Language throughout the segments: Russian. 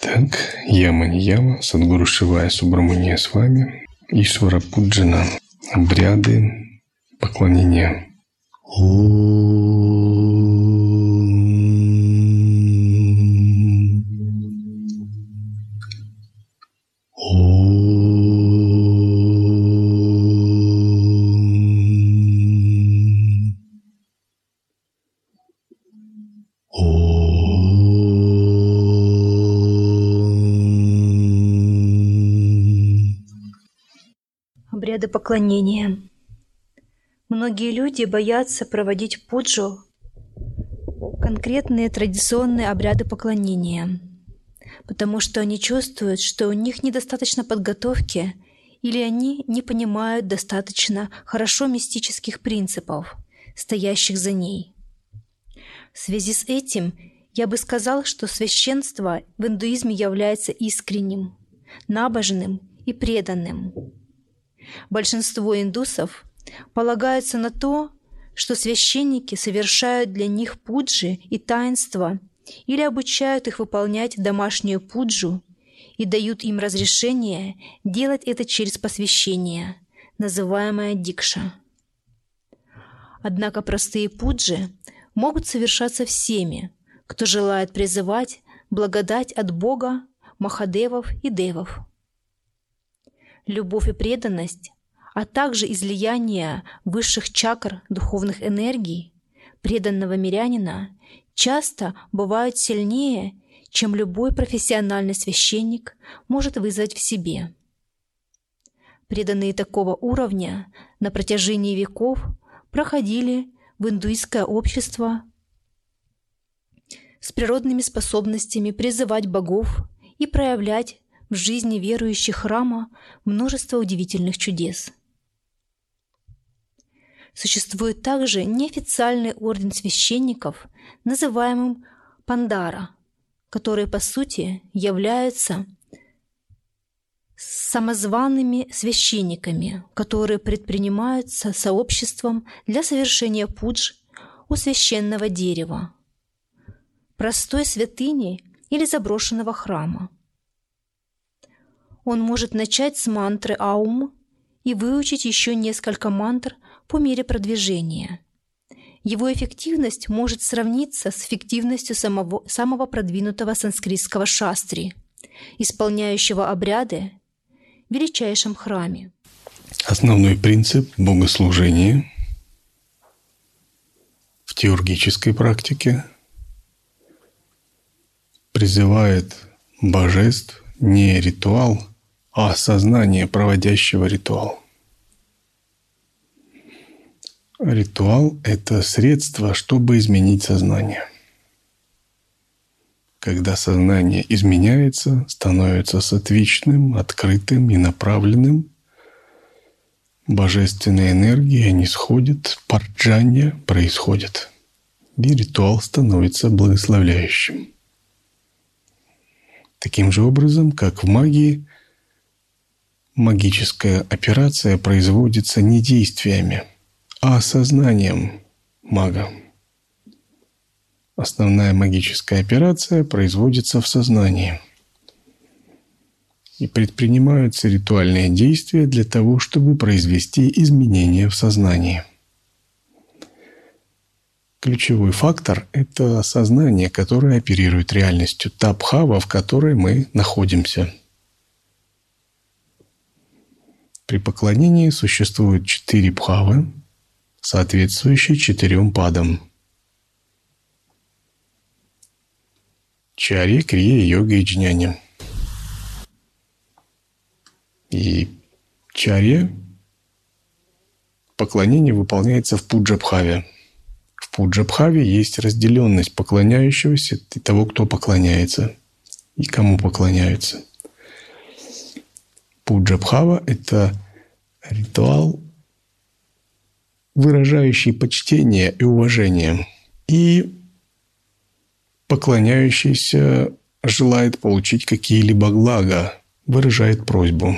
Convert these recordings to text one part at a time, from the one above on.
Так, яма не яма, Садгуру Шивая Субрамания с вами. Ишвара Пуджана. Обряды поклонения. Обряды поклонения. Многие люди боятся проводить пуджу, конкретные традиционные обряды поклонения, потому что они чувствуют, что у них недостаточно подготовки или они не понимают достаточно хорошо мистических принципов, стоящих за ней. В связи с этим я бы сказал, что священство в индуизме является искренним, набожным и преданным. Большинство индусов полагаются на то, что священники совершают для них пуджи и таинства или обучают их выполнять домашнюю пуджу и дают им разрешение делать это через посвящение, называемое дикша. Однако простые пуджи могут совершаться всеми, кто желает призывать благодать от Бога, Махадевов и Девов. Любовь и преданность, а также излияние высших чакр духовных энергий преданного мирянина часто бывают сильнее, чем любой профессиональный священник может вызвать в себе. Преданные такого уровня на протяжении веков проходили в индуистское общество с природными способностями призывать богов и проявлять в жизни верующих храма множество удивительных чудес. Существует также неофициальный орден священников, называемый Пандара, которые по сути являются самозваными священниками, которые предпринимаются сообществом для совершения пудж у священного дерева, простой святыни или заброшенного храма. Он может начать с мантры Аум и выучить еще несколько мантр по мере продвижения. Его эффективность может сравниться с эффективностью самого продвинутого санскритского шастри, исполняющего обряды в величайшем храме. Основной принцип богослужения в теургической практике призывает божеств не ритуал, а сознание, проводящего ритуал. Ритуал – это средство, чтобы изменить сознание. Когда сознание изменяется, становится сатвичным, открытым и направленным, божественные энергии нисходят, парджанья происходит, и ритуал становится благословляющим. Таким же образом, как в магии, магическая операция производится не действиями, а сознанием мага. Основная магическая операция производится в сознании. И предпринимаются ритуальные действия для того, чтобы произвести изменения в сознании. Ключевой фактор – это сознание, которое оперирует реальностью, та бхава, в которой мы находимся. При поклонении существует 4 бхавы, соответствующие 4 падам. Чарья, крия, йога и джняни. И чарья, поклонение выполняется в пуджа-бхаве. В пуджа-бхаве есть разделенность поклоняющегося и того, кто поклоняется, и кому поклоняются. Пуджа-бхава – это ритуал, выражающий почтение и уважение, и поклоняющийся желает получить какие-либо блага, выражает просьбу.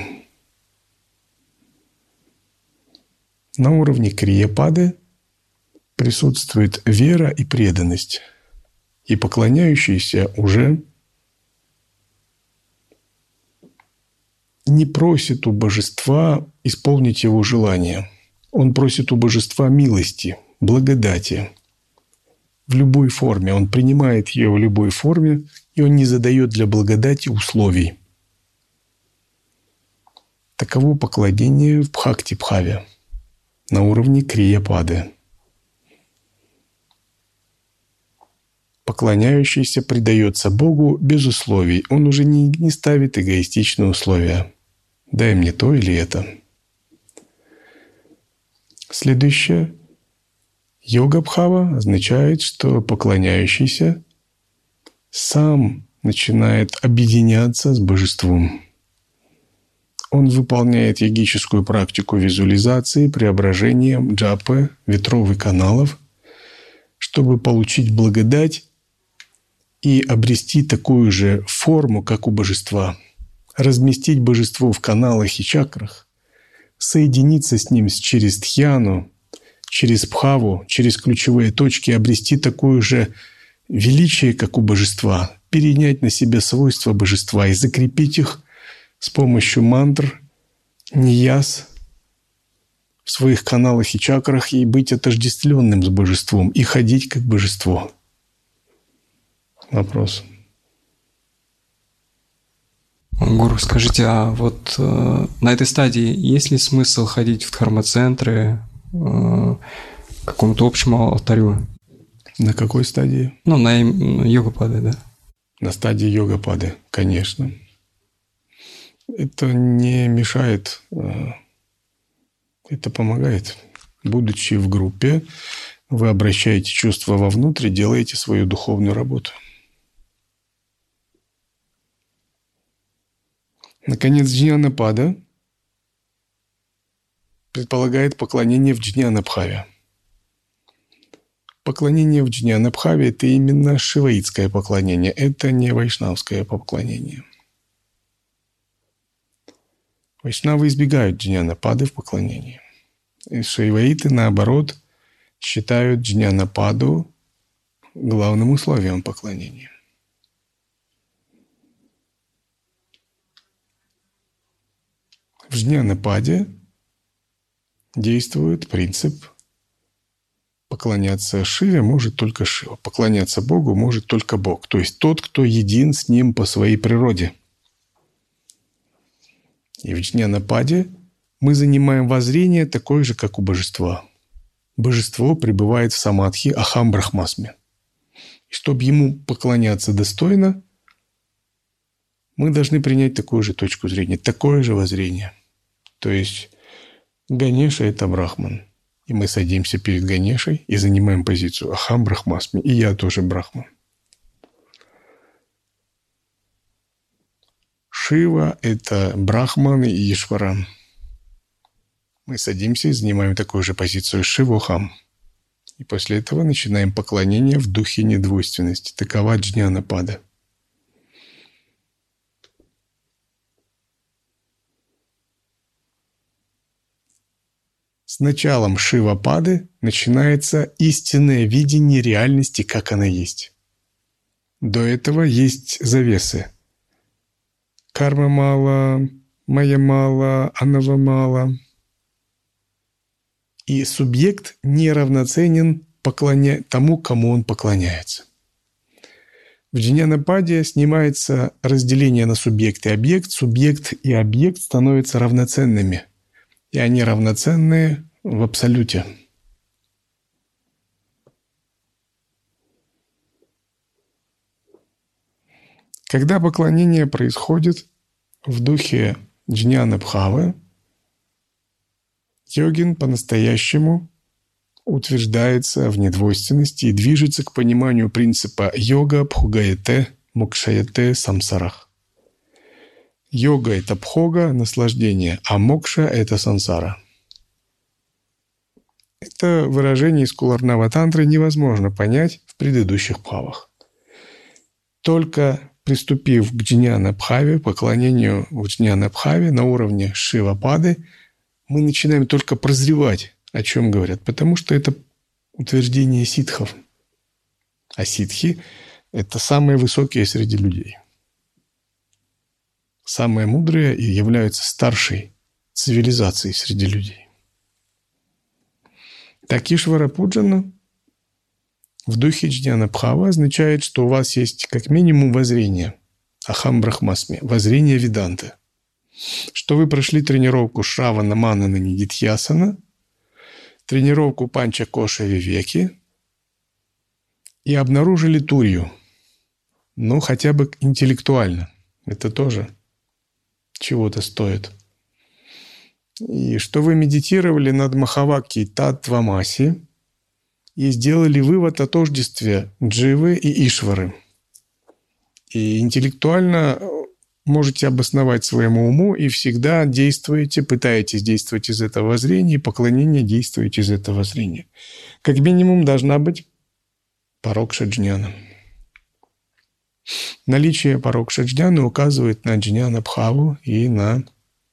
На уровне крия-пады присутствует вера и преданность, и поклоняющийся уже не просит у божества исполнить его желание. Он просит у божества милости, благодати. В любой форме. Он принимает ее в любой форме, и он не задает для благодати условий. Таково поклонение в Бхакти-бхаве на уровне крия-пады. Поклоняющийся предается Богу без условий. Он уже не ставит эгоистичные условия. Дай мне то или это. Следующее. Йога-бхава означает, что поклоняющийся сам начинает объединяться с божеством. Он выполняет йогическую практику визуализации, преображения, джапы, ветров и каналов, чтобы получить благодать и обрести такую же форму, как у божества. Разместить божество в каналах и чакрах, соединиться с ним через дхьяну, через бхаву, через ключевые точки, обрести такое же величие, как у божества, перенять на себя свойства божества и закрепить их с помощью мантр, нияс в своих каналах и чакрах и быть отождествленным с божеством и ходить как божество. Вопрос. Гуру, скажите, а вот на этой стадии есть ли смысл ходить в дхарма-центры, к какому-то общему алтарю? На какой стадии? Ну, на йога-пады, да. На стадии йога-пады, конечно. Это не мешает, это помогает. Будучи в группе, вы обращаете чувства вовнутрь и делаете свою духовную работу. Наконец, джняна-пада предполагает поклонение в джняна-бхаве. Поклонение в джняна-бхаве – это именно шиваитское поклонение, это не вайшнавское поклонение. Вайшнавы избегают джняна-пады в поклонении. И шиваиты, наоборот, считают джняна-паду главным условием поклонения. В джняна-паде действует принцип: поклоняться Шиве может только Шива, поклоняться Богу может только Бог, то есть тот, кто един с Ним по своей природе. И в джняна-паде мы занимаем воззрение такое же, как у божества. Божество пребывает в самадхи ахам брахмасме. И чтобы ему поклоняться достойно, мы должны принять такую же точку зрения, такое же воззрение. То есть Ганеша – это Брахман. И мы садимся перед Ганешей и занимаем позицию ахам брахмасме. И я тоже Брахман. Шива – это Брахман и Ишвара. Мы садимся и занимаем такую же позицию Шивохам. И после этого начинаем поклонение в духе недвойственности. Такова джняна-пада. С началом Шива-пады начинается истинное видение реальности, как она есть. До этого есть завесы. Карма мала, майя мала, анава мала. И субъект неравноценен тому, кому он поклоняется. В джняна-паде снимается разделение на субъект и объект. Субъект и объект становятся равноценными. И они равноценны в абсолюте. Когда поклонение происходит в духе джняна-бхавы, йогин по-настоящему утверждается в недвойственности и движется к пониманию принципа йога бхугаяте мокшаяте самсарах. Йога – это бхога, наслаждение, а мокша – это сансара. Это выражение из Куларнава-тантры невозможно понять в предыдущих бхавах. Только приступив к джняна-бхаве, поклонению в джняна-бхаве на уровне шива-пады, мы начинаем только прозревать, о чем говорят, потому что это утверждение ситхов. А ситхи – это самые высокие среди людей. самые мудрые и являются старшей цивилизацией среди людей. Так Ишвара Пуджана в духе Джняна Бхава означает, что у вас есть как минимум воззрение Ахам Брахмасми, воззрение Веданты, что вы прошли тренировку Шравана Манана Нидитьясана, тренировку Панча Коша Вивеки и обнаружили Турью, ну хотя бы интеллектуально, это тоже чего-то стоит. И что вы медитировали над Махавакьей Таттвамаси и сделали вывод о тождестве Дживы и Ишвары. И интеллектуально можете обосновать своему уму и всегда действуете, пытаетесь действовать из этого воззрения, и поклонение действуете из этого воззрения. Как минимум должна быть парокша джняна. Наличие парокша джняны указывает на джняна бхаву и на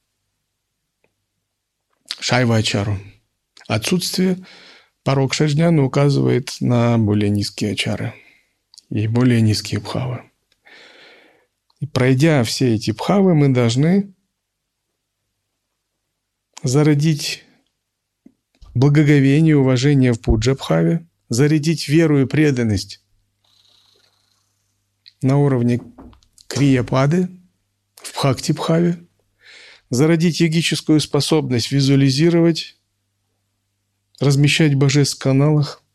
шайва ачару. Отсутствие парокша джняны указывает на более низкие ачары и более низкие бхавы. И пройдя все эти бхавы, мы должны зародить благоговение и уважение в пуджа-бхаве, зарядить веру и преданность на уровне крия-пады, в бхакти-бхаве, зародить йогическую способность визуализировать, размещать божеств в каналах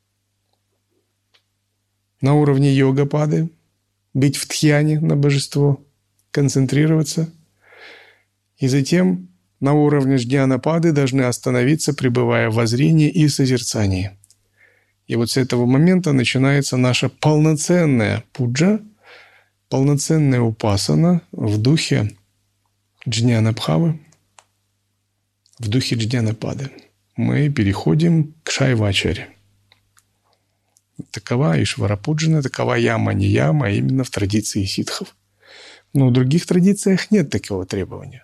на уровне йога-пады, быть в тхьяне на божество, концентрироваться. И затем на уровне джняна-пады должны остановиться, пребывая в воззрении и созерцании. И вот с этого момента начинается наша полноценная пуджа, полноценная упасана в духе джняна-бхавы, в духе джняна-пады. Мы переходим к шайва-ачаре. Такова Ишвара-пуджана, такова яма-нияма, именно в традиции ситхов. Но в других традициях нет такого требования.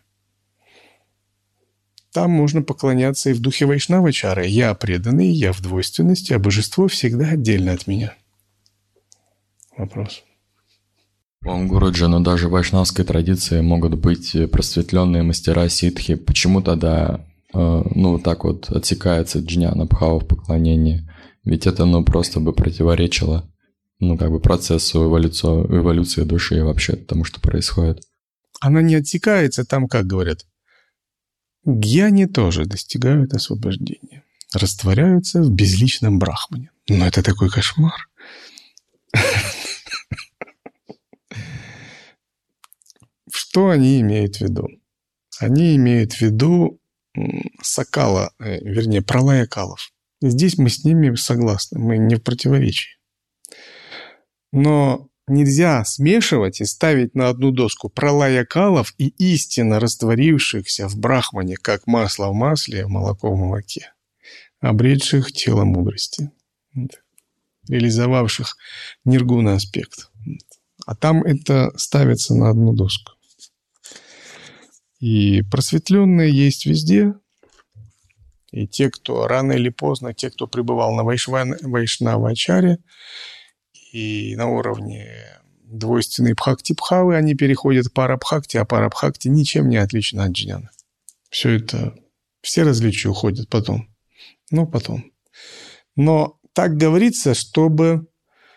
Там можно поклоняться и в духе вайшнава-чары. Я преданный, я в двойственности, а божество всегда отдельно от меня. Вопрос. Гуруджи, но даже в вайшнавской традиции могут быть просветленные мастера ситхи. Почему тогда так вот отсекается джняна бхава в поклонении? Ведь это просто бы противоречило процессу эволюции души и вообще тому, что происходит. Она не отсекается, там, как говорят, гьяни тоже достигают освобождения, растворяются в безличном брахмане. Но это такой кошмар. Что они имеют в виду? Они имеют в виду сакала, пралая-калов. Здесь мы с ними согласны, мы не в противоречии. Но нельзя смешивать и ставить на одну доску пралая-калов и истинно растворившихся в брахмане, как масло в масле, молоко в молоке, обретших тело мудрости, реализовавших ниргуна аспект. А там это ставится на одну доску. И просветленные есть везде. И те, кто рано или поздно, те, кто пребывал на вайшнава-ачаре и на уровне двойственной бхакти-бхавы, они переходят к пара-бхакти, а пара-бхакти ничем не отлична от джняны. Все различия уходят потом. Потом. Но так говорится, чтобы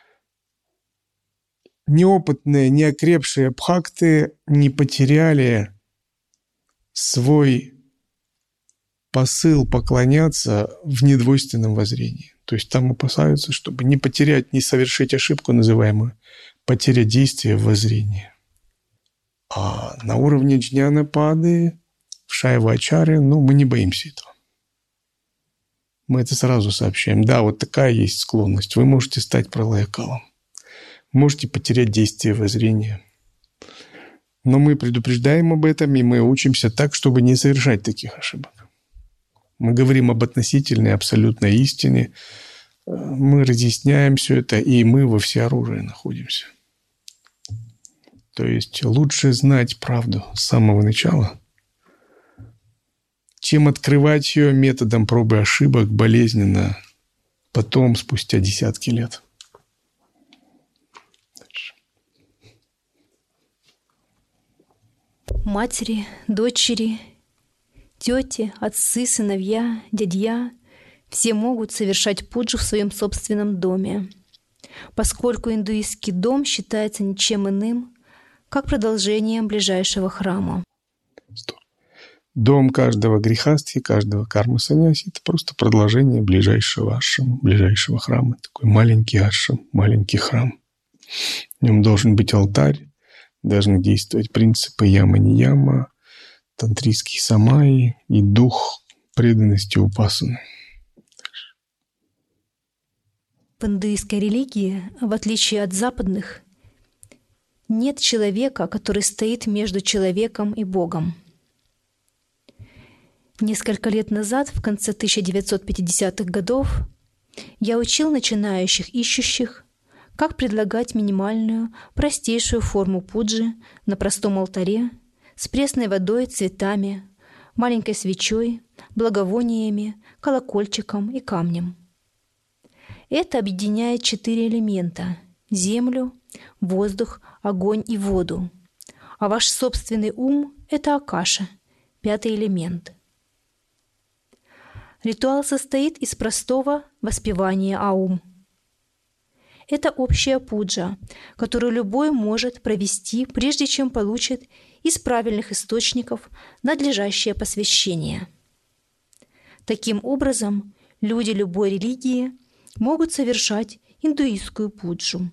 неопытные, неокрепшие бхакты не потеряли свой посыл поклоняться в недвойственном воззрении. То есть там опасаются, чтобы не потерять, не совершить ошибку, называемую потеря действия в воззрении. А на уровне джняна-пады, в шайва-ачаре, мы не боимся этого. Мы это сразу сообщаем. Да, вот такая есть склонность. Вы можете стать пралая-калом. Можете потерять действие воззрения. Но мы предупреждаем об этом, и мы учимся так, чтобы не совершать таких ошибок. Мы говорим об относительной, абсолютной истине. Мы разъясняем все это, и мы во всеоружии находимся. То есть лучше знать правду с самого начала, чем открывать ее методом пробы и ошибок болезненно, потом, спустя десятки лет. матери, дочери, тети, отцы, сыновья, дядья – все могут совершать пуджу в своем собственном доме, поскольку индуистский дом считается ничем иным, как продолжением ближайшего храма. Дом каждого грехастхи, каждого карма-саньяси – это просто продолжение ближайшего ашрама, ближайшего храма. Такой маленький ашрам, маленький храм. В нем должен быть алтарь, должны действовать принципы яма-нияма, тантрийские самаи и дух преданности упасаны. В индуистской религии, в отличие от западных, нет человека, который стоит между человеком и Богом. Несколько лет назад, в конце 1950-х годов, я учил начинающих ищущих, как предлагать минимальную, простейшую форму пуджи на простом алтаре с пресной водой, цветами, маленькой свечой, благовониями, колокольчиком и камнем. Это объединяет 4 элемента – землю, воздух, огонь и воду. А ваш собственный ум – это акаша, 5-й элемент. Ритуал состоит из простого воспевания аум. Это общая пуджа, которую любой может провести, прежде чем получит из правильных источников надлежащее посвящение. Таким образом, люди любой религии могут совершать индуистскую пуджу.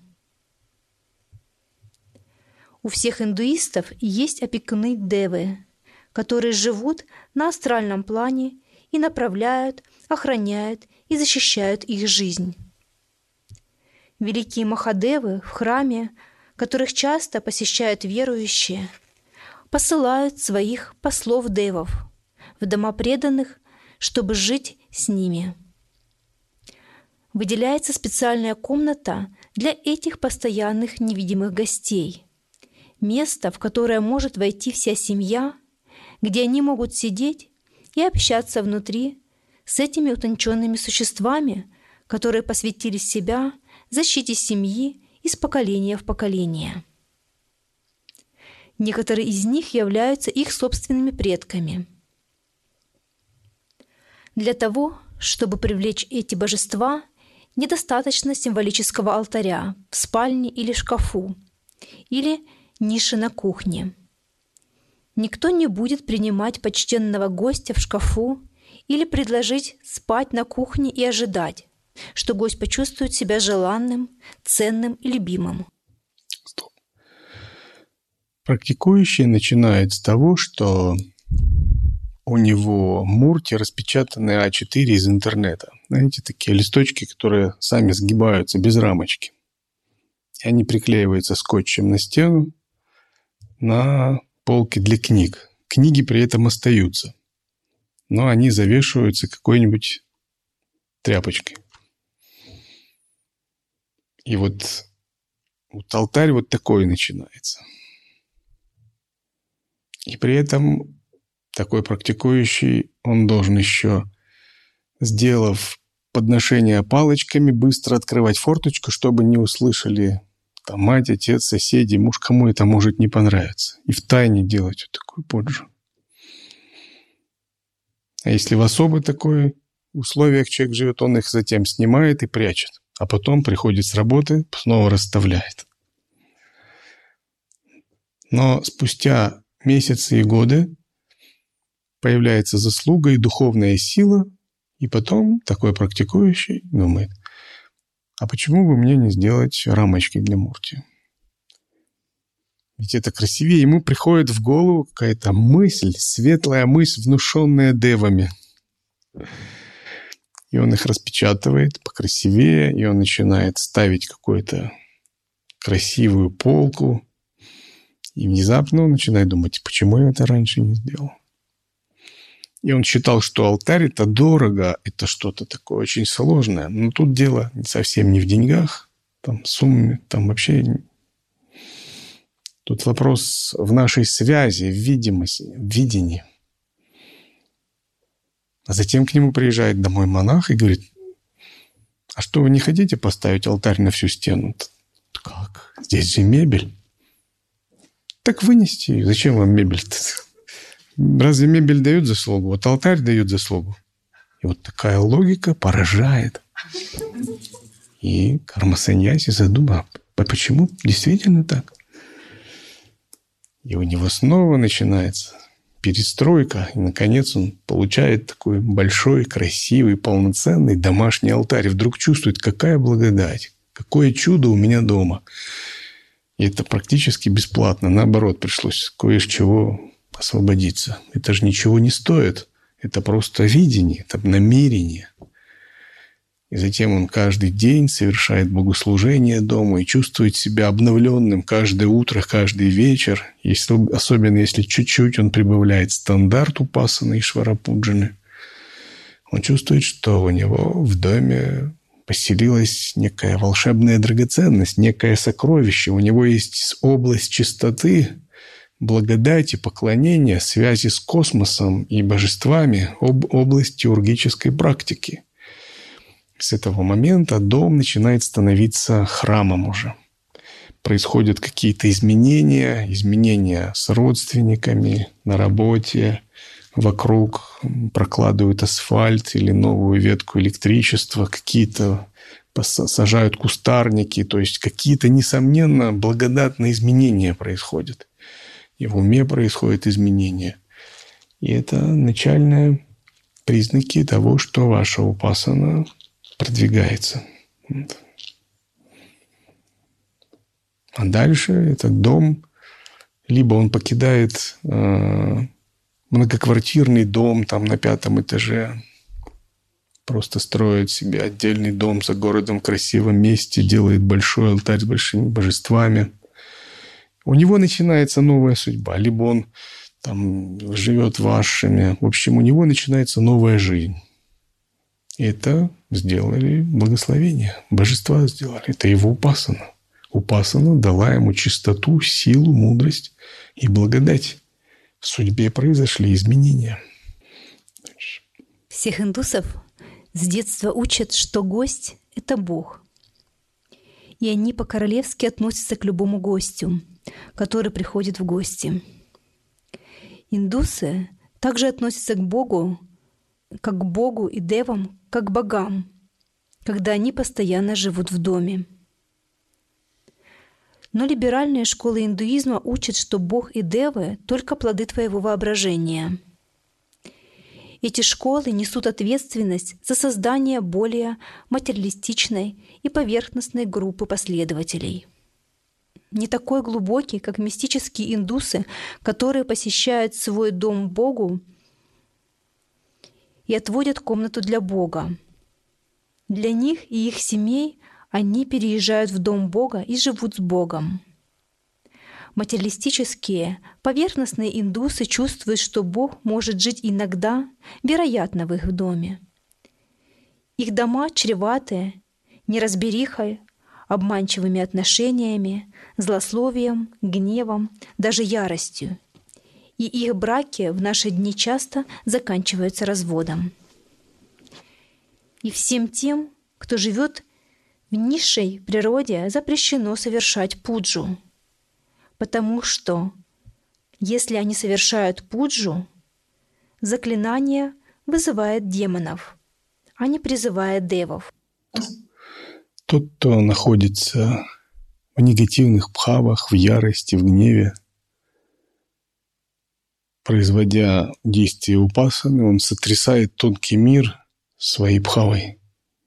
У всех индуистов есть опекуны девы, которые живут на астральном плане и направляют, охраняют и защищают их жизнь. Великие Махадевы в храме, которых часто посещают верующие, посылают своих послов-девов в дома преданных, чтобы жить с ними. Выделяется специальная комната для этих постоянных невидимых гостей, место, в которое может войти вся семья, где они могут сидеть и общаться внутри с этими утонченными существами, которые посвятили себя защите семьи из поколения в поколение. Некоторые из них являются их собственными предками. Для того, чтобы привлечь эти божества, недостаточно символического алтаря в спальне или шкафу, или ниши на кухне. Никто не будет принимать почтенного гостя в шкафу или предложить спать на кухне и ожидать, что гость почувствует себя желанным, ценным и любимым. Практикующий начинает с того, что у него мурти распечатаны А4 из интернета. Знаете, такие листочки, которые сами сгибаются без рамочки. И они приклеиваются скотчем на стену, на полки для книг. Книги при этом остаются, но они завешиваются какой-нибудь тряпочкой. И вот алтарь вот такой начинается. И при этом такой практикующий, он должен еще, сделав подношение палочками, быстро открывать форточку, чтобы не услышали там мать, отец, соседи, муж, кому это может не понравиться. И втайне делать вот такую пуджу. А если в особо такое условиях человек живет, он их затем снимает и прячет. А потом приходит с работы, снова расставляет. Но спустя месяцы и годы появляется заслуга и духовная сила, и потом такой практикующий думает, а почему бы мне не сделать рамочки для мурти? Ведь это красивее. Ему приходит в голову какая-то мысль, светлая мысль, внушенная девами. И он их распечатывает покрасивее, и он начинает ставить какую-то красивую полку. И внезапно он начинает думать, почему я это раньше не сделал? И он считал, что алтарь – это дорого, это что-то такое очень сложное. Но тут дело совсем не в деньгах, там сумме, там вообще... Тут вопрос в нашей связи, в видимости, в видении. А затем к нему приезжает домой монах и говорит, а что, вы не хотите поставить алтарь на всю стену? Как? Здесь же мебель. Так вынести ее. Зачем вам мебель-то? Разве мебель дает заслугу? Вот алтарь дает заслугу. И вот такая логика поражает. И карма-саньяси задумал, а почему действительно так? И у него снова начинается перестройка. И, наконец, он получает такой большой, красивый, полноценный домашний алтарь. И вдруг чувствует, какая благодать, какое чудо у меня дома. И это практически бесплатно. Наоборот, пришлось кое с чего освободиться. Это же ничего не стоит. Это просто видение, это намерение. И затем он каждый день совершает богослужение дома и чувствует себя обновленным каждое утро, каждый вечер. Особенно если чуть-чуть он прибавляет стандарт упасаны Ишвара-пуджаны. Он чувствует, что у него в доме поселилась некая волшебная драгоценность, некое сокровище. У него есть область чистоты, благодати, поклонения, связи с космосом и божествами, область теургической практики. С этого момента дом начинает становиться храмом уже. Происходят какие-то изменения с родственниками, на работе, вокруг прокладывают асфальт или новую ветку электричества, какие-то сажают кустарники, то есть какие-то, несомненно, благодатные изменения происходят. И в уме происходят изменения. И это начальные признаки того, что ваша упасана продвигается. А дальше этот дом, либо он покидает многоквартирный дом там на 5-м этаже, просто строит себе отдельный дом за городом в красивом месте, делает большой алтарь с большими божествами. У него начинается новая судьба. Либо он там живет в ашраме. В общем, у него начинается новая жизнь. И это сделали благословение. Божества сделали. Это его упасана. Упасана дала ему чистоту, силу, мудрость и благодать. В судьбе произошли изменения. Всех индусов с детства учат, что гость – это Бог. И они по-королевски относятся к любому гостю, который приходит в гости. Индусы также относятся к Богу, как к Богу и девам, как к богам, когда они постоянно живут в доме. Но либеральные школы индуизма учат, что Бог и девы – только плоды твоего воображения. Эти школы несут ответственность за создание более материалистичной и поверхностной группы последователей. Не такой глубокий, как мистические индусы, которые посещают свой дом Богу и отводят комнату для Бога. Для них и их семей они переезжают в дом Бога и живут с Богом. Материалистические, поверхностные индусы чувствуют, что Бог может жить иногда, вероятно, в их доме. Их дома чреваты неразберихой, обманчивыми отношениями, злословием, гневом, даже яростью. И их браки в наши дни часто заканчиваются разводом. И всем тем, кто живет в низшей природе, запрещено совершать пуджу, потому что, если они совершают пуджу, заклинание вызывает демонов, а не призывает девов. Тот, кто находится в негативных бхавах, в ярости, в гневе, производя действия упасаны, он сотрясает тонкий мир своей бхавой.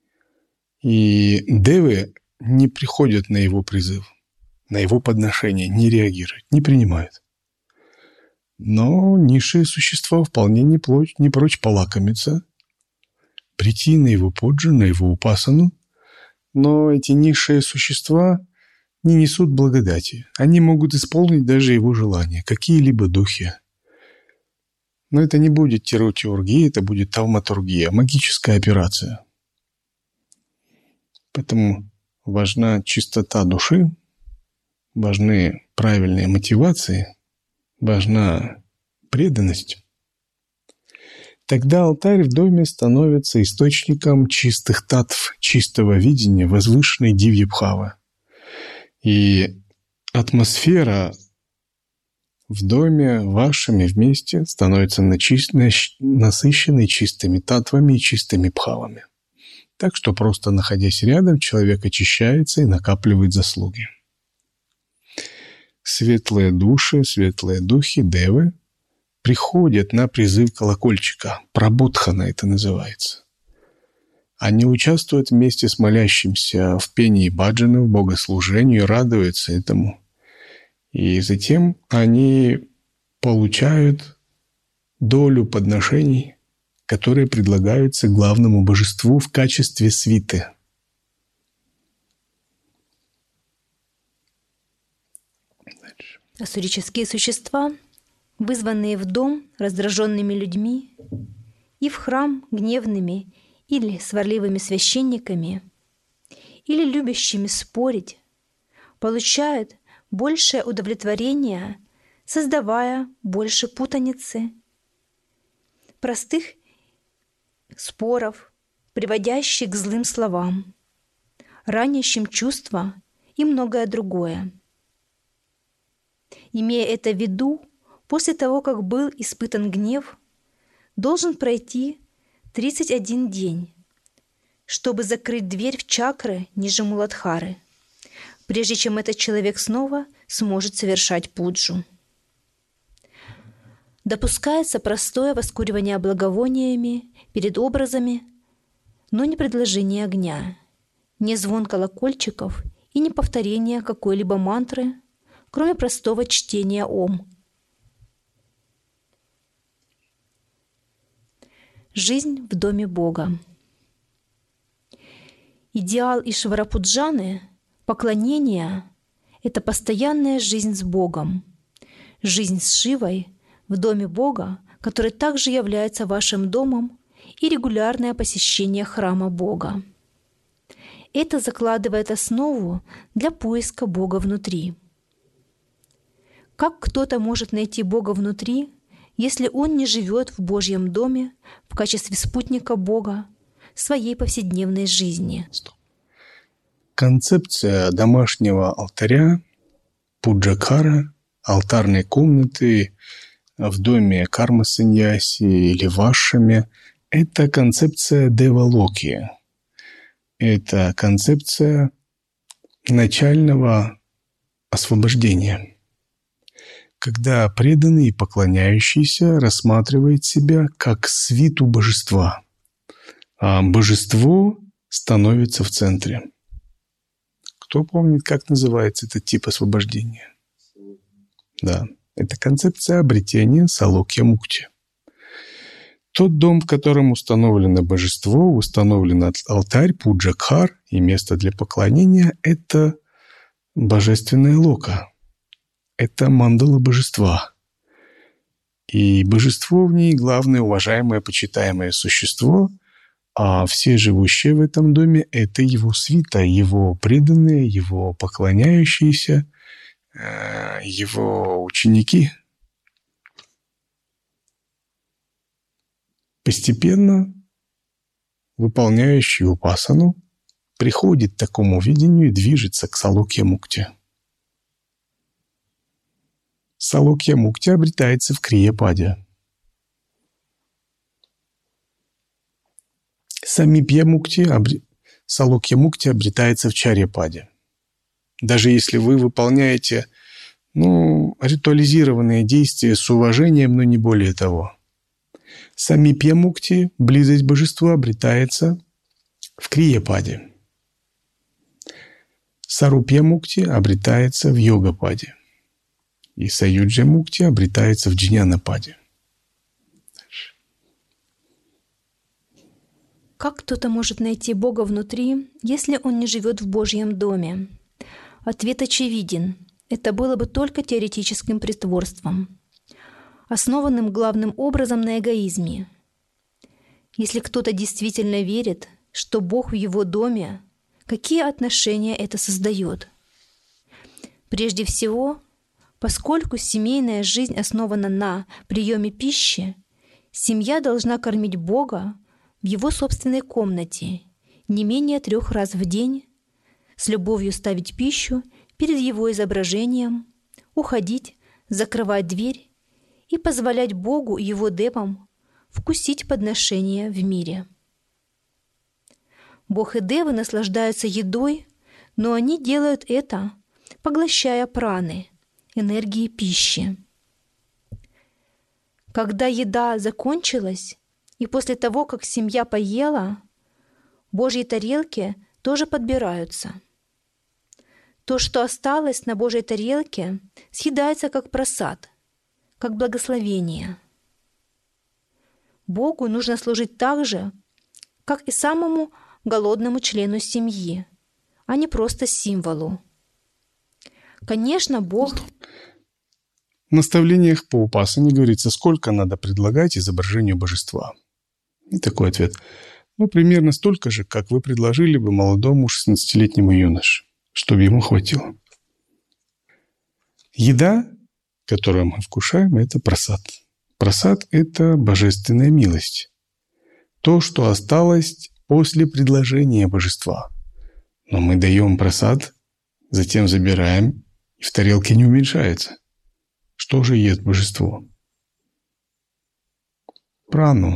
И девы не приходят на его призыв, на его подношение, не реагируют, не принимают. Но низшие существа вполне не прочь полакомиться, прийти на его поджи, на его упасану. Но эти низшие существа не несут благодати. Они могут исполнить даже его желания, какие-либо духи. Но это не будет тиротиургия, это будет тавматургия, магическая операция. Поэтому важна чистота души, важны правильные мотивации, важна преданность. Тогда алтарь в доме становится источником чистых татв, чистого видения, возвышенной дивья-бхавы. И атмосфера в доме вашими вместе становится насыщенной чистыми татвами и чистыми бхавами. Так что просто находясь рядом, человек очищается и накапливает заслуги. Светлые души, светлые духи, девы, приходят на призыв колокольчика. Прабодхана это называется. Они участвуют вместе с молящимся в пении баджаны, в богослужении, и радуются этому. И затем они получают долю подношений, которые предлагаются главному божеству в качестве свиты. Асурические существа, вызванные в дом раздраженными людьми и в храм гневными или сварливыми священниками, или любящими спорить, получают большее удовлетворение, создавая больше путаницы, простых споров, приводящих к злым словам, ранящим чувства и многое другое. Имея это в виду, после того, как был испытан гнев, должен пройти 31 день, чтобы закрыть дверь в чакры ниже Муладхары, прежде чем этот человек снова сможет совершать пуджу. Допускается простое воскуривание благовониями перед образами, но не предложение огня, не звон колокольчиков и не повторение какой-либо мантры, кроме простого чтения Ом. Жизнь в доме Бога. Идеал Ишвара-пуджаны, поклонение – это постоянная жизнь с Богом, жизнь с Шивой в доме Бога, который также является вашим домом, и регулярное посещение храма Бога. Это закладывает основу для поиска Бога внутри. Как кто-то может найти Бога внутри, если он не живет в Божьем доме в качестве спутника Бога в своей повседневной жизни? Концепция домашнего алтаря, пуджакара, алтарной комнаты в доме карма-саньяси или вашами – это концепция девалоки. Это концепция начального освобождения, когда преданный и поклоняющийся рассматривает себя как свиту божества, а божество становится в центре. Кто помнит, как называется этот тип освобождения? Да, это концепция обретения салокья-мукти. Тот дом, в котором установлено божество, установлен алтарь, пуджакхар и место для поклонения – это божественная лока. Это мандала божества. И божество в ней – главное, уважаемое, почитаемое существо, а все живущие в этом доме – это его свита, его преданные, его поклоняющиеся, его ученики. Постепенно выполняющий упасану приходит к такому видению и движется к салокья-мукти. Салокья-мукти обретается в крия-паде. Самипья-мукти, салокья-мукти обретается в чарья-паде. Даже если вы выполняете ритуализированные действия с уважением, но не более того. Самипья-мукти, близость к божеству, обретается в крия-паде. Сарупья-мукти обретается в йога-паде. И саюджа-мукти обретается в джняна-паде. Как кто-то может найти Бога внутри, если он не живет в Божьем доме? Ответ очевиден. Это было бы только теоретическим притворством, основанным главным образом на эгоизме. Если кто-то действительно верит, что Бог в его доме, какие отношения это создает? Прежде всего, поскольку семейная жизнь основана на приеме пищи, семья должна кормить Бога в его собственной комнате не менее 3 раз в день, с любовью ставить пищу перед его изображением, уходить закрывать дверь и позволять Богу и Его девам вкусить подношения в мире. Бог и девы наслаждаются едой, но они делают это, поглощая праны, энергии пищи. Когда еда закончилась, и после того, как семья поела, Божьи тарелки тоже подбираются. То, что осталось на Божьей тарелке, съедается как просад, как благословение. Богу нужно служить так же, как и самому голодному члену семьи, а не просто символу. Конечно, Бог... В наставлениях по упасане говорится, сколько надо предлагать изображению божества. И такой ответ. Примерно столько же, как вы предложили бы молодому 16-летнему юноше, чтобы ему хватило. Еда, которую мы вкушаем, это прасад. Прасад – это божественная милость. То, что осталось после предложения божества. Но мы даем прасад, затем забираем, и в тарелке не уменьшается. Что же ест божество? Прану.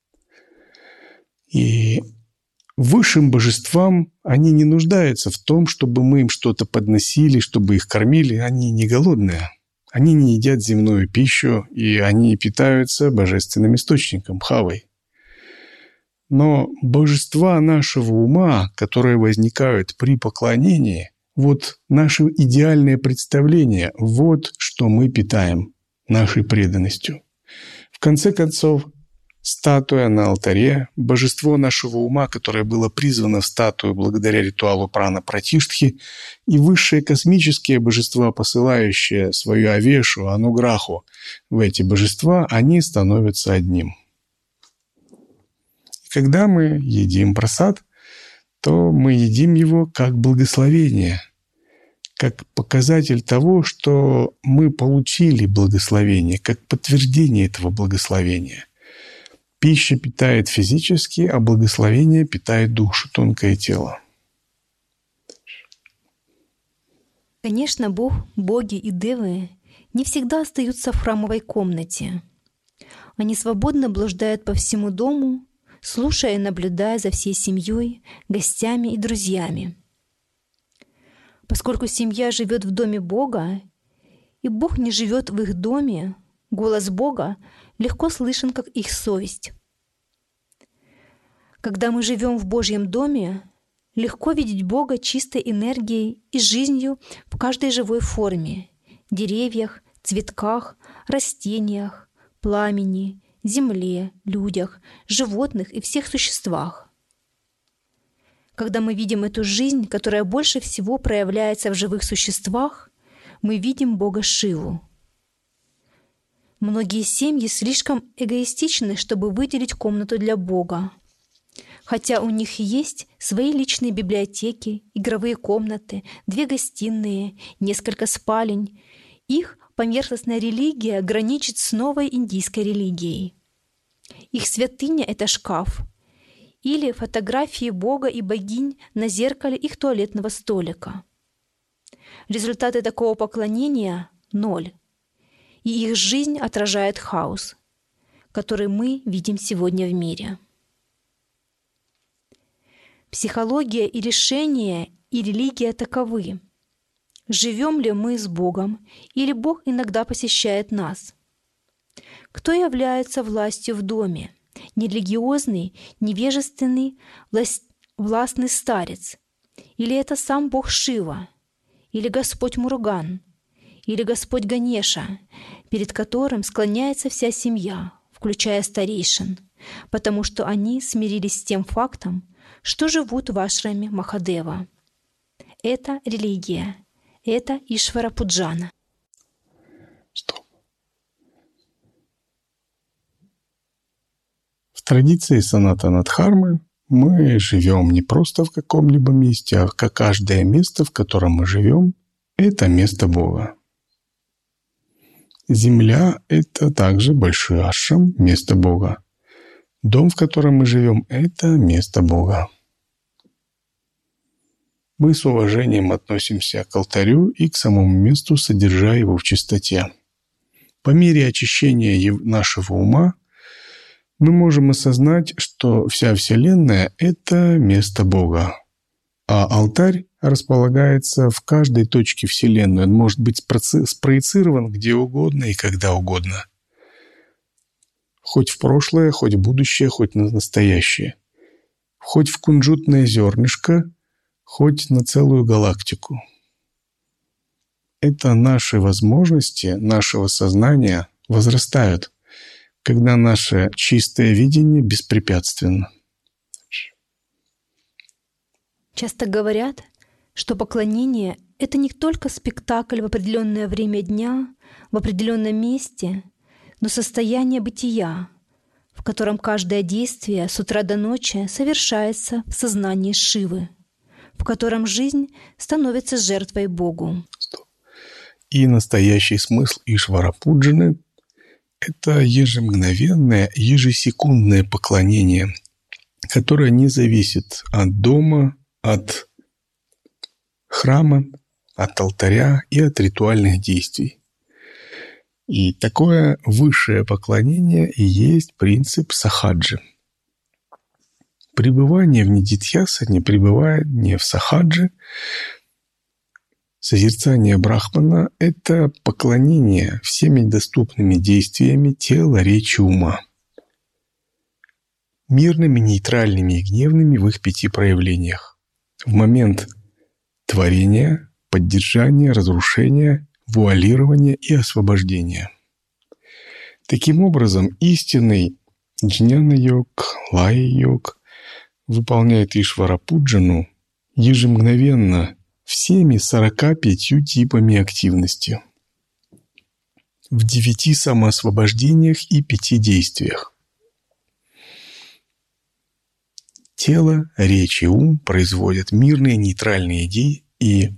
И высшим божествам они не нуждаются в том, чтобы мы им что-то подносили, чтобы их кормили. Они не голодные. Они не едят земную пищу, и они питаются божественным источником, хавой. Но божества нашего ума, которые возникают при поклонении, вот наше идеальное представление, вот что мы питаем нашей преданностью. В конце концов, статуя на алтаре, божество нашего ума, которое было призвано в статую благодаря ритуалу прана-пратиштхи, и высшие космические божества, посылающие свою авешу, ануграху в эти божества, они становятся одним. Когда мы едим прасад, то мы едим его как благословение, как показатель того, что мы получили благословение, как подтверждение этого благословения. Пища питает физически, а благословение питает душу, тонкое тело. Конечно, Бог, боги и девы не всегда остаются в храмовой комнате. Они свободно блуждают по всему дому, слушая и наблюдая за всей семьей, гостями и друзьями. Поскольку семья живет в доме Бога, и Бог не живет в их доме, голос Бога легко слышен, как их совесть. Когда мы живем в Божьем доме, легко видеть Бога чистой энергией и жизнью в каждой живой форме – деревьях, цветках, растениях, пламени, земле, людях, животных и всех существах. Когда мы видим эту жизнь, которая больше всего проявляется в живых существах, мы видим Бога Шиву. Многие семьи слишком эгоистичны, чтобы выделить комнату для Бога. Хотя у них есть свои личные библиотеки, игровые комнаты, 2 гостиные, несколько спален, их поверхностная религия граничит с новой индийской религией. Их святыня — это шкаф или фотографии Бога и богинь на зеркале их туалетного столика. Результаты такого поклонения — 0. И их жизнь отражает хаос, который мы видим сегодня в мире. Психология и решения и религия таковы. Живем ли мы с Богом, или Бог иногда посещает нас? Кто является властью в доме? Нерелигиозный, невежественный, властный старец? Или это сам Бог Шива? Или Господь Муруган? Или Господь Ганеша, перед которым склоняется вся семья, включая старейшин, потому что они смирились с тем фактом, что живут в ашраме Махадева. Это религия. Это Ишвара Пуджана. Стоп. В традиции Санатана Дхармы мы живем не просто в каком-либо месте, а как каждое место, в котором мы живем, это место Бога. Земля — это также большой ашрам, место Бога. Дом, в котором мы живем, это место Бога. Мы с уважением относимся к алтарю и к самому месту, содержа его в чистоте. По мере очищения нашего ума мы можем осознать, что вся Вселенная – это место Бога, а алтарь располагается в каждой точке Вселенной. Он может быть спроецирован где угодно и когда угодно. Хоть в прошлое, хоть в будущее, хоть на настоящее. Хоть в кунжутное зернышко, хоть на целую галактику. Это наши возможности, нашего сознания возрастают, когда наше чистое видение беспрепятственно. Часто говорят, что поклонение – это не только спектакль в определенное время дня, в определенном месте, но состояние бытия, в котором каждое действие с утра до ночи совершается в сознании Шивы, в котором жизнь становится жертвой Богу. И настоящий смысл Ишвара-пуджаны – это ежемгновенное, ежесекундное поклонение, которое не зависит от дома, от храма, от алтаря и от ритуальных действий. И такое высшее поклонение и есть принцип сахаджи. Пребывание в нидитьясане, пребывание в сахаджи, созерцание Брахмана – это поклонение всеми доступными действиями тела, речи, ума. Мирными, нейтральными и гневными в их 5 проявлениях. В момент творения, поддержания, разрушения, вуалирования и освобождения. Таким образом, истинный джняна-йог, лая-йог выполняет Ишвара-пуджану ежемгновенно всеми 45 типами активности, в 9 самоосвобождениях и 5 действиях. Тело, речь и ум производят мирные, нейтральные и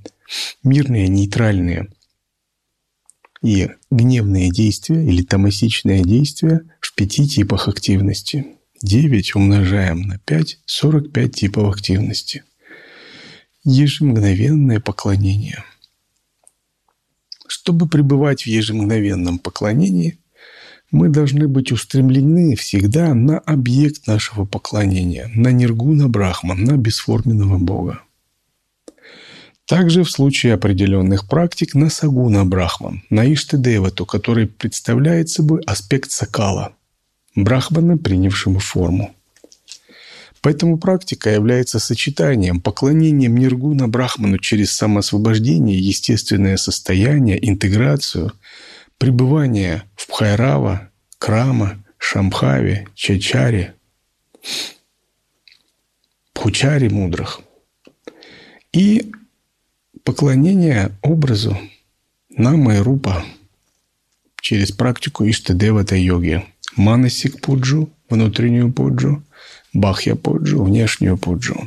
гневные действия или тамасичные действия в 5 типах активности. 9 умножаем на 5 – 45 типов активности. Ежемгновенное поклонение. Чтобы пребывать в ежемгновенном поклонении, мы должны быть устремлены всегда на объект нашего поклонения, на Ниргуна Брахман, на бесформенного Бога. Также в случае определенных практик на Сагуна Брахман, на Иштадевату, который представляет собой аспект сакала, Брахмана, принявшего форму. Поэтому практика является сочетанием, поклонением Ниргуна Брахману через самоосвобождение, естественное состояние, интеграцию, пребывание в Бхайрава, Крама, Шамбхаве, Чачаре, Пхучаре мудрых. И поклонение образу Нама и Рупа через практику Иштадевата-йоги. Манасик пуджу, внутреннюю пуджу, Бахья пуджу, внешнюю пуджу.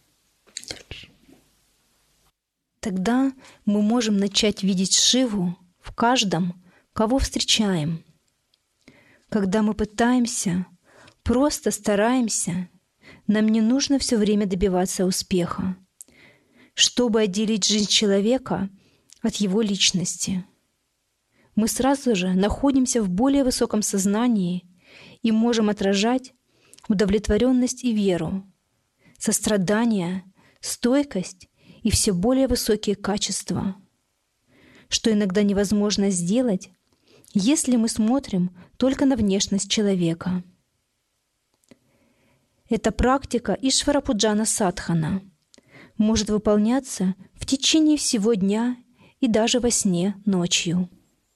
Тогда мы можем начать видеть Шиву в каждом, кого встречаем. Когда мы пытаемся, просто стараемся, нам не нужно все время добиваться успеха, чтобы отделить жизнь человека от его личности. Мы сразу же находимся в более высоком сознании и можем отражать удовлетворенность и веру, сострадание, стойкость и все более высокие качества, что иногда невозможно сделать, если мы смотрим только на внешность человека. Эта практика Ишвара-пуджана садхана может выполняться в течение всего дня и даже во сне ночью.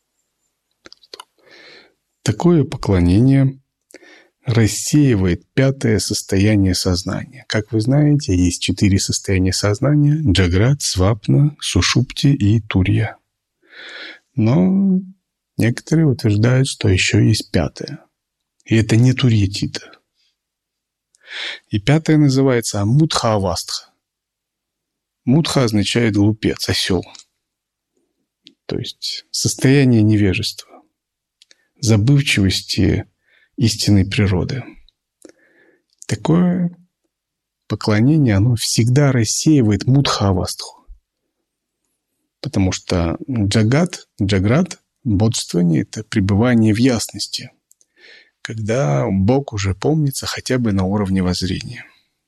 Такое поклонение рассеивает 5-е состояние сознания. Как вы знаете, есть 4 состояния сознания – джаграт, свапна, сушупти и турья. Но некоторые утверждают, что еще есть 5-е. И это не турья-тита. И 5-е называется мудха-авастха. Мудха означает глупец, осел. То есть состояние невежества, забывчивости истинной природы. Такое поклонение, оно всегда рассеивает мудха-авастху. Потому что джаграт Бодрствование – это пребывание в ясности, когда Бог уже помнится хотя бы на уровне воззрения.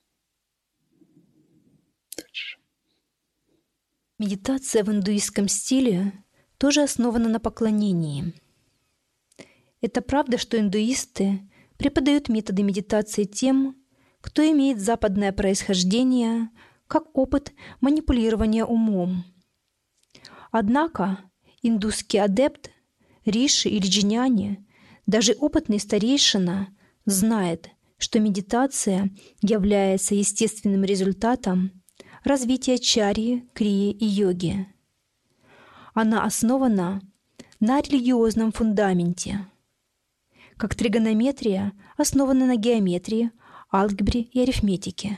Дальше. Медитация в индуистском стиле тоже основана на поклонении. Это правда, что индуисты преподают методы медитации тем, кто имеет западное происхождение, как опыт манипулирования умом. Однако индусский адепт, риши или джняни, даже опытный старейшина, знает, что медитация является естественным результатом развития чарьи, крии и йоги. Она основана на религиозном фундаменте, как тригонометрия основана на геометрии, алгебре и арифметике.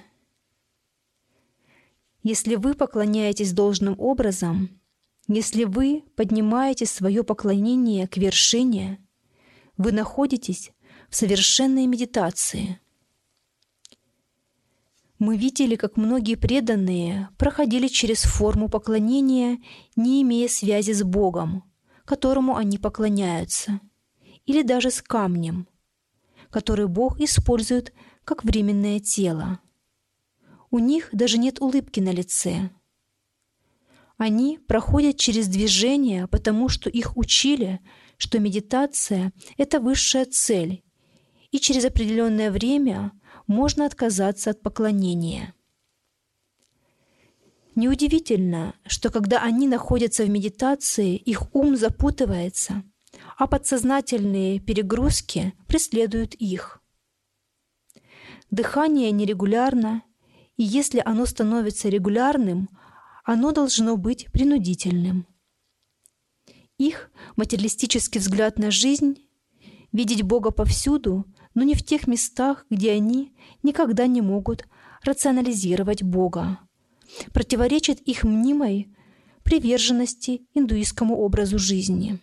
Если вы поклоняетесь должным образом, если вы поднимаете свое поклонение к вершине, вы находитесь в совершенной медитации. Мы видели, как многие преданные проходили через форму поклонения, не имея связи с Богом, которому они поклоняются, или даже с камнем, который Бог использует как временное тело. У них даже нет улыбки на лице. Они проходят через движение, потому что их учили, что медитация — это высшая цель, и через определенное время можно отказаться от поклонения. Неудивительно, что когда они находятся в медитации, их ум запутывается, а подсознательные перегрузки преследуют их. Дыхание нерегулярно, и если оно становится регулярным, оно должно быть принудительным. Их материалистический взгляд на жизнь — видеть Бога повсюду, но не в тех местах, где они никогда не могут рационализировать Бога, противоречит их мнимой приверженности индуистскому образу жизни.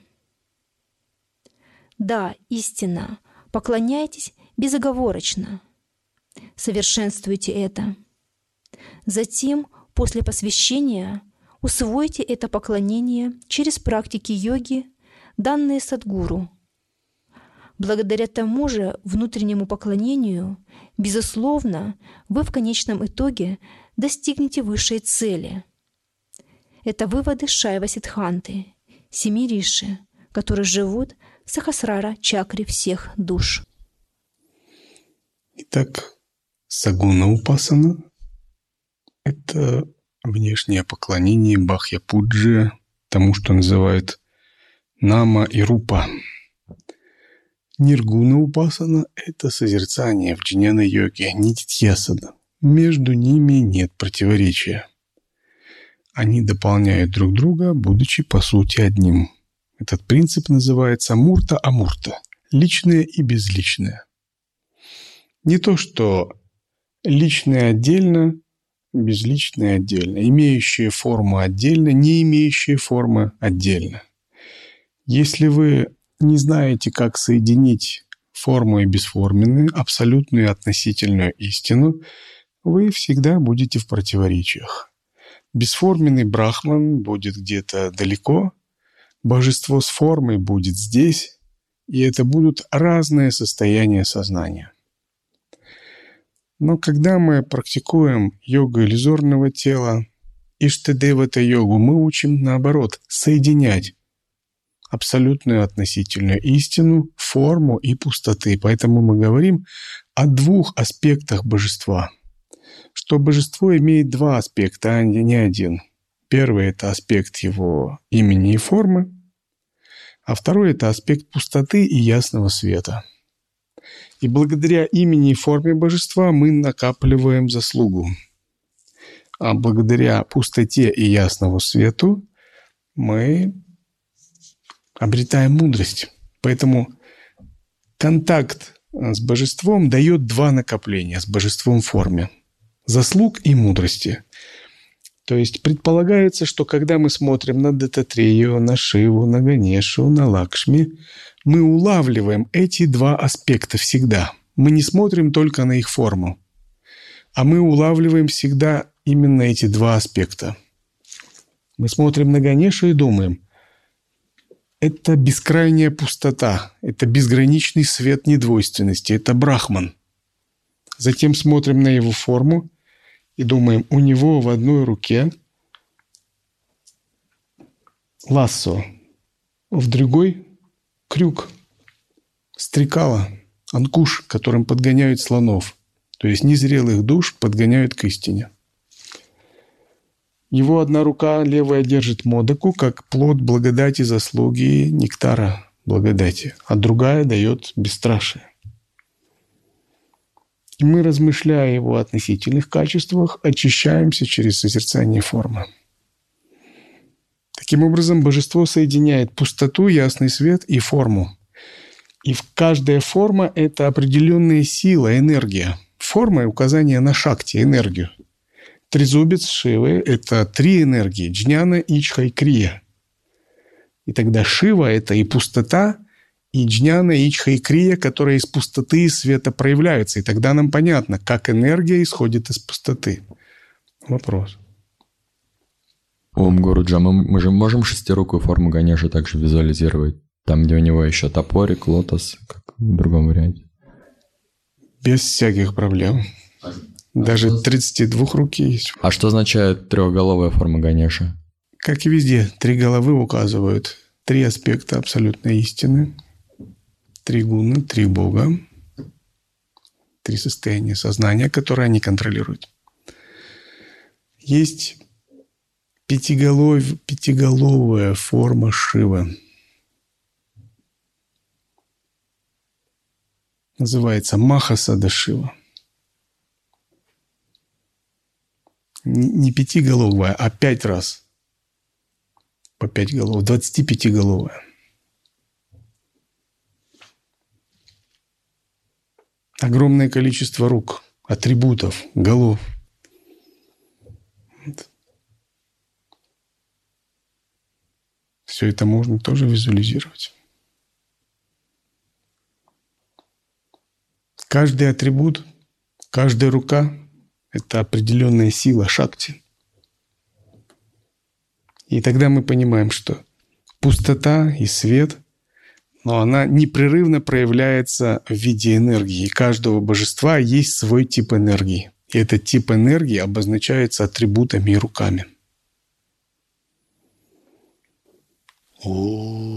Да, истинно, поклоняйтесь безоговорочно. Совершенствуйте это. Затем, после посвящения, усвойте это поклонение через практики йоги, данные Садгуру. Благодаря тому же внутреннему поклонению, безусловно, вы в конечном итоге достигнете высшей цели. Это выводы Шайва Сиддханты, 7 риши, которые живут в Сахасрара чакре всех душ. Итак, сагуна упасана – это внешнее поклонение бахья-пуджи, тому, что называют нама и рупа. Ниргуна упасана – это созерцание в джняна-йоге, нитьясана. Между ними нет противоречия. Они дополняют друг друга, будучи по сути одним. Этот принцип называется мурта-амурта – личное и безличное. Не то, что личное отдельно, безличное отдельно, имеющие форму отдельно, не имеющие формы отдельно. Если вы не знаете, как соединить форму и бесформенную, абсолютную и относительную истину, вы всегда будете в противоречиях. Бесформенный брахман будет где-то далеко, божество с формой будет здесь, и это будут разные состояния сознания. Но когда мы практикуем йогу иллюзорного тела, Иштадевата-йогу, мы учим, наоборот, соединять абсолютную относительную истину, форму и пустоты. Поэтому мы говорим о двух аспектах божества. Что божество имеет два аспекта, а не один. Первый – это аспект его имени и формы, а второй – это аспект пустоты и ясного света. И благодаря имени и форме божества мы накапливаем заслугу. А благодаря пустоте и ясному свету мы обретаем мудрость. Поэтому контакт с божеством дает два накопления, с божеством в форме заслуг и мудрости. То есть предполагается, что когда мы смотрим на Даттатрею, на Шиву, на Ганешу, на Лакшми, мы улавливаем эти два аспекта всегда. Мы не смотрим только на их форму, а мы улавливаем всегда именно эти два аспекта. Мы смотрим на Ганешу и думаем: это бескрайняя пустота, это безграничный свет недвойственности, это Брахман. Затем смотрим на его форму и думаем, у него в одной руке лассо, в другой крюк, стрекала, анкуш, которым подгоняют слонов, то есть незрелых душ подгоняют к истине. Его одна рука левая держит модоку, как плод благодати, заслуги, нектара благодати, а другая дает бесстрашие. И мы, размышляя о его относительных качествах, очищаемся через созерцание формы. Таким образом, божество соединяет пустоту, ясный свет и форму. И каждая форма – это определенная сила, энергия. Форма – указание на шакти, энергию. Трезубец Шивы – это три энергии – джняна, ичха и крия. И тогда Шива – это и пустота, и джняна, ичха и крия, которые из пустоты и света проявляются. И тогда нам понятно, как энергия исходит из пустоты. Вопрос. Ом Гуруджа, мы же можем шестирукую форму Ганеши также визуализировать? Там, где у него еще топорик, лотос, как в другом варианте. Без всяких проблем. Даже 32 руки есть. А что означает трехголовая форма Ганеши? Как и везде, три головы указывают три аспекта абсолютной истины, три гуны, три бога, три состояния сознания, которые они контролируют. Есть пятиголовая форма Шивы. Называется Махасада Шива. Не пятиголовая, а 5 раз. По 5 голов. 25-головая. Огромное количество рук, атрибутов, голов. Все это можно тоже визуализировать. Каждый атрибут, каждая рука – это определенная сила, шакти. И тогда мы понимаем, что пустота и свет, но она непрерывно проявляется в виде энергии. И каждого божества есть свой тип энергии. И этот тип энергии обозначается атрибутами и руками. О.